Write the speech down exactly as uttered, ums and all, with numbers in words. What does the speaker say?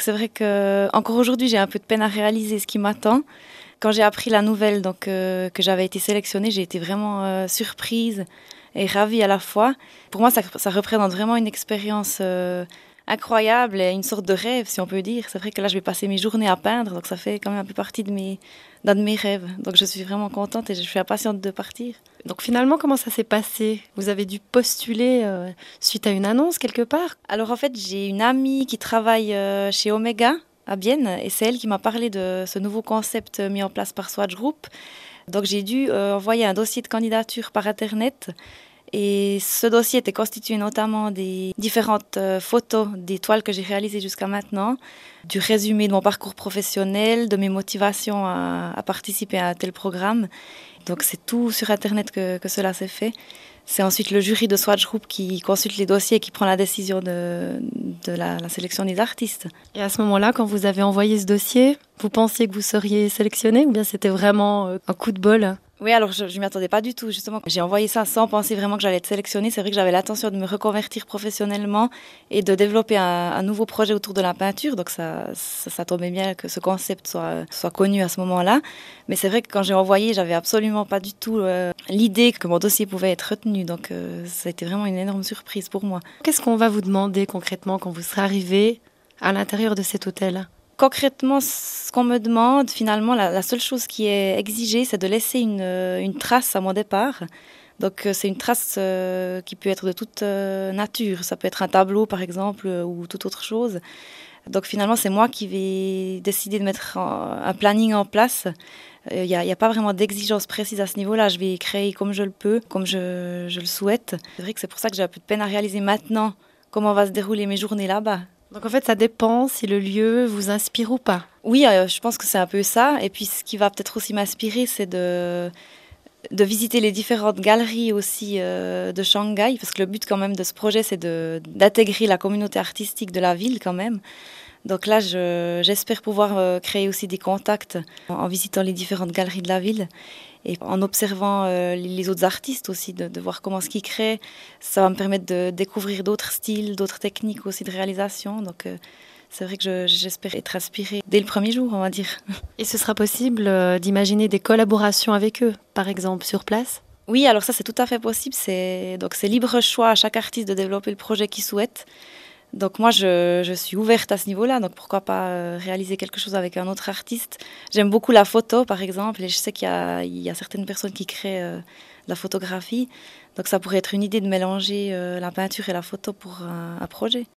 c'est vrai que encore aujourd'hui, j'ai un peu de peine à réaliser ce qui m'attend. Quand j'ai appris la nouvelle, donc euh, que j'avais été sélectionnée, j'ai été vraiment euh, surprise et ravie à la fois. Pour moi, ça, ça représente vraiment une expérience euh, incroyable et une sorte de rêve, si on peut dire. C'est vrai que là, je vais passer mes journées à peindre, donc ça fait quand même un peu partie de mes, d'un de mes rêves. Donc je suis vraiment contente et je suis impatiente de partir. Donc finalement, comment ça s'est passé? Vous avez dû postuler euh, suite à une annonce quelque part? Alors en fait, j'ai une amie qui travaille euh, chez Omega à Bienne et c'est elle qui m'a parlé de ce nouveau concept mis en place par Swatch Group. Donc j'ai dû euh, envoyer un dossier de candidature par Internet. Et ce dossier était constitué notamment des différentes euh, photos des toiles que j'ai réalisées jusqu'à maintenant, du résumé de mon parcours professionnel, de mes motivations à, à participer à un tel programme. Donc c'est tout sur Internet que, que cela s'est fait. C'est ensuite le jury de Swatch Group qui consulte les dossiers et qui prend la décision de, de la, la sélection des artistes. Et à ce moment-là, quand vous avez envoyé ce dossier, vous pensiez que vous seriez sélectionné ou bien c'était vraiment euh, un coup de bol? Oui, alors je ne m'y attendais pas du tout, justement. J'ai envoyé ça sans penser vraiment que j'allais être sélectionnée. C'est vrai que j'avais l'intention de me reconvertir professionnellement et de développer un, un nouveau projet autour de la peinture. Donc ça, ça, ça tombait bien que ce concept soit, soit connu à ce moment-là. Mais c'est vrai que quand j'ai envoyé, j'avais absolument pas du tout euh, l'idée que mon dossier pouvait être retenu. Donc euh, ça a été vraiment une énorme surprise pour moi. Qu'est-ce qu'on va vous demander concrètement quand vous serez arrivé à l'intérieur de cet hôtel ? Concrètement, ce qu'on me demande, finalement, la, la seule chose qui est exigée, c'est de laisser une, une trace à mon départ. Donc, c'est une trace euh, qui peut être de toute euh, nature. Ça peut être un tableau, par exemple, euh, ou toute autre chose. Donc, finalement, c'est moi qui vais décider de mettre en, un planning en place. Il n'y a, a pas vraiment d'exigence précise à ce niveau-là. Je vais créer comme je le peux, comme je, je le souhaite. C'est vrai que c'est pour ça que j'ai un peu de peine à réaliser maintenant comment va se dérouler mes journées là-bas. Donc en fait, ça dépend si le lieu vous inspire ou pas. Oui, euh, je pense que c'est un peu ça. Et puis, ce qui va peut-être aussi m'inspirer, c'est de, de visiter les différentes galeries aussi euh, de Shanghai. Parce que le but quand même de ce projet, c'est de, d'intégrer la communauté artistique de la ville quand même. Donc là, je, j'espère pouvoir euh, créer aussi des contacts en, en visitant les différentes galeries de la ville. Et en observant euh, les autres artistes aussi, de, de voir comment ce qu'ils créent, ça va me permettre de découvrir d'autres styles, d'autres techniques aussi de réalisation. Donc euh, c'est vrai que je, j'espère être inspirée dès le premier jour, on va dire. Et ce sera possible euh, d'imaginer des collaborations avec eux, par exemple, sur place ? Oui, alors ça c'est tout à fait possible. C'est, donc c'est libre choix à chaque artiste de développer le projet qu'il souhaite. Donc moi, je, je suis ouverte à ce niveau-là, donc pourquoi pas euh, réaliser quelque chose avec un autre artiste. J'aime beaucoup la photo, par exemple, et je sais qu'il y a, il y a certaines personnes qui créent euh, la photographie. Donc ça pourrait être une idée de mélanger euh, la peinture et la photo pour un, un projet.